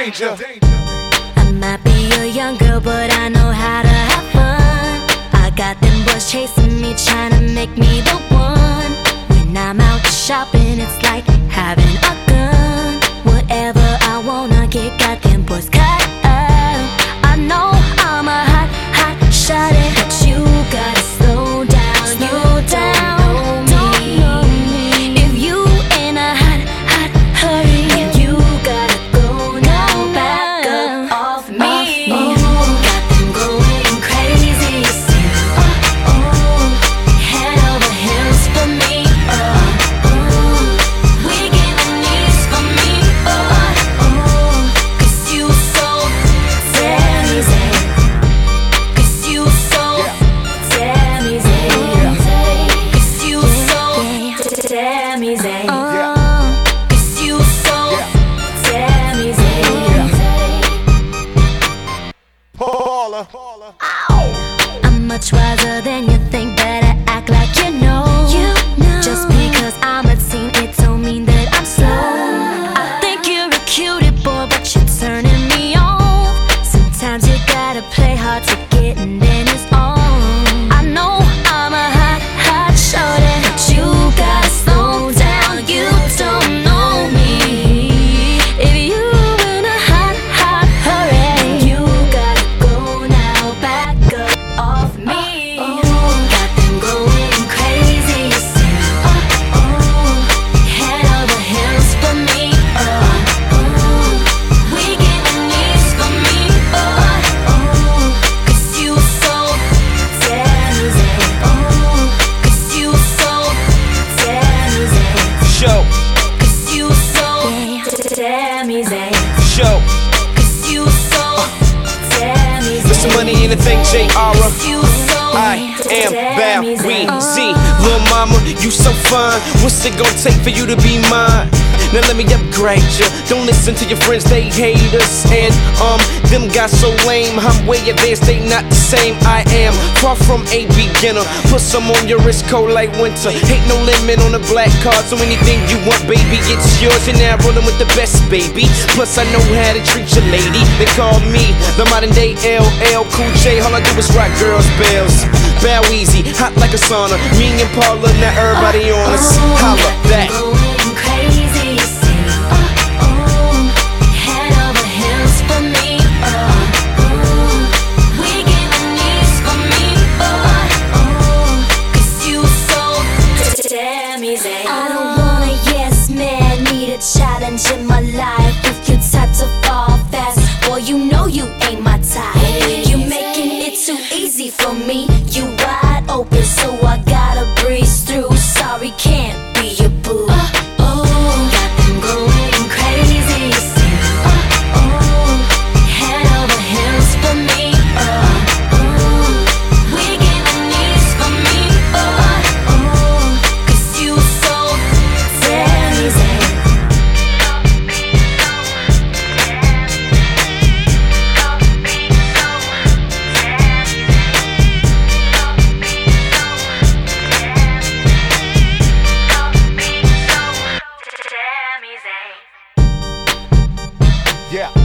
danger. I might be a young girl, but I know how to have fun. I got them boys chasing me, trying to make me the one. When I'm out shopping, it's like having a gun. Whatever I wanna get, got them boys cut up. I know I'm a hot, hot shawty, but you gotta slow down, slow down. If you in a hot, hot hurry, you gotta go now, back up off me. Got them going crazy, sing head over heels for me. We giving these for me. Cause you so damn easy. Cause you so damn easy. Cause you so damn easy. Cause you so damn easy. Paula. I'm much wiser than you think, better act like you know. Just because I'm a teen, it don't mean that I'm slow. I think you're a cutie boy, but you're turning me on. Sometimes you gotta play hard to get, and then it's on. I know I'm a hot, hot shorty, but you gotta slow down, you don't know me. If you in a hot, hot hurry, you gotta go now, back up off me. Got them going crazy, sing head over heels for me. We giving these for me. Cause you so damn easy. Cause you so damn easy. Show, Cause you so damn easy. show. Cause you so damn easy. Listen, money ain't a thing, J.R. You so I am damn Bow easy. Weezy. Lil' mama, you so fine. What's it gonna take for you to be mine? Now let me upgrade ya. Don't listen to your friends, they hate us. And them guys so lame. I'm way advanced, they not the same. I am far from a beginner. Put some on your wrist, cold like winter. Ain't no limit on the black card, so anything you want, baby, it's yours. You're now rolling with the best, baby. Plus I know how to treat your lady. They call me the modern day LL Cool J. All I do is rock girls' bells. Bow Weezy, hot like a sauna. Me and Paula, now everybody on us. Holla back. Going crazy, sing head over heels for me. We giving these for me. Cause you so damn easy. I don't want a yes man, need a challenge in my life. If you type to fall fast, boy, you know you ain't my type. You making it too easy for me. You wide open, so I gotta breeze through. Sorry, can't be your boo. Got them going crazy, sing head over heels for me. We giving these for me. Cause you so damn easy. Yeah.